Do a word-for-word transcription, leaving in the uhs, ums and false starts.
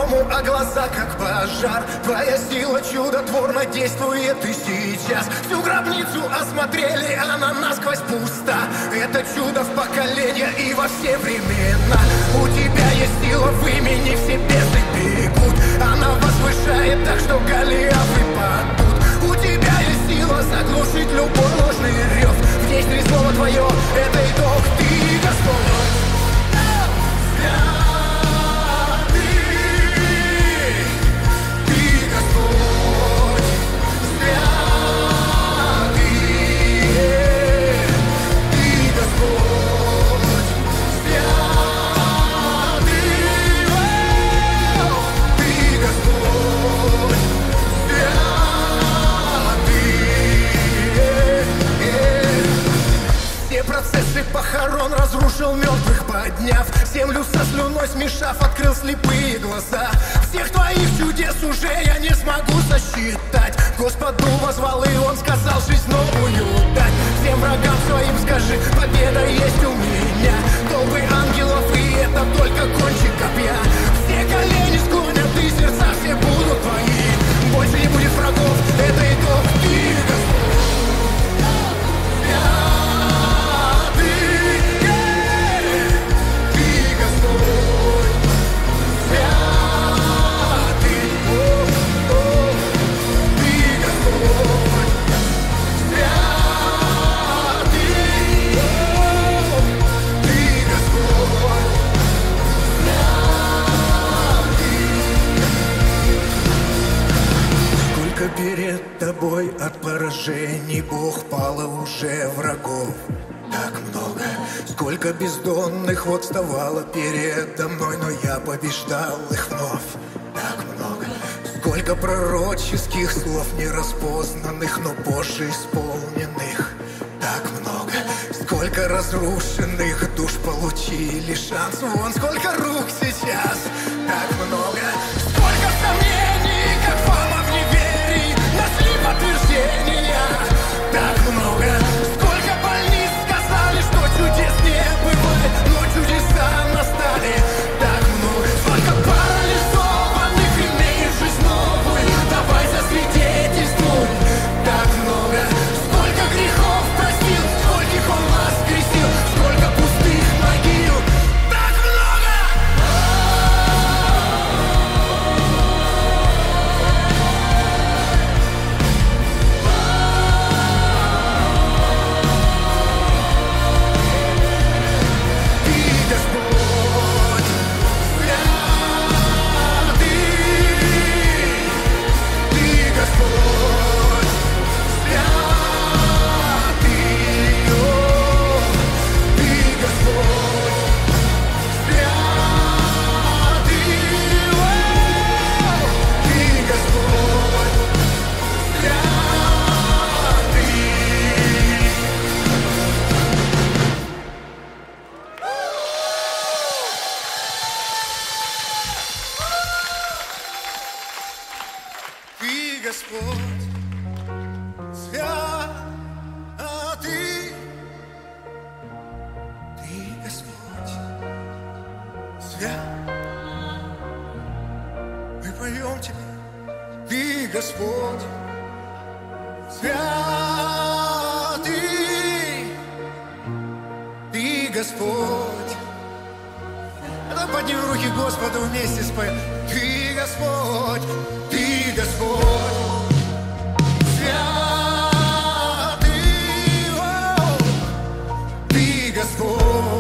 по-другому, а глаза как пожар. Твоя сила чудотворно действует и сейчас. Всю гробницу осмотрели, она насквозь пуста. Это чудо в поколения и во все времена. У тебя есть сила в имени, все бездны бегут. Она возвышает так, что голиафы падут. У тебя есть сила заглушить любой ложный рев. В действии слово твое, это итог, ты Господь. Процессы похорон разрушил мертвых, подняв землю со слюной смешав, открыл слепые глаза. Всех твоих чудес уже я не смогу сосчитать. Господу возвал, и он сказал жизнь новую дать. Всем врагам своим скажи, победа есть у меня. Толпы ангелов, и это только кончик копья. Все колени склонят, и сердца все будут твои. Больше не будет врагов, это итог, ты Господь. Перед тобой от поражений Бог пало уже врагов так много. Сколько бездонных вот вставало передо мной, но я побеждал их вновь так много. Сколько пророческих слов нераспознанных, но позже исполненных так много. Сколько разрушенных душ получили шанс. Вон сколько рук сейчас так много. Сколько сомнений, как фама в неверии, нашли подтверждения так много. Сколько больниц сказали, что чудес не бывает, но чудеса настали так много. Сколько парализованных имеет жизнь новую, давай засвидетельствуй так много. Сколько грехов простил, скольких он воскресил, сколько пустых могил так много. Ты Господь, святый, Ты Господь, свят. Мы поем Тебе, Ты Господь, святый, Ты Господь. Давай поднимем руки Господу вместе споем. Ты Господь, Ты Господь, святый, о, Ты Господь.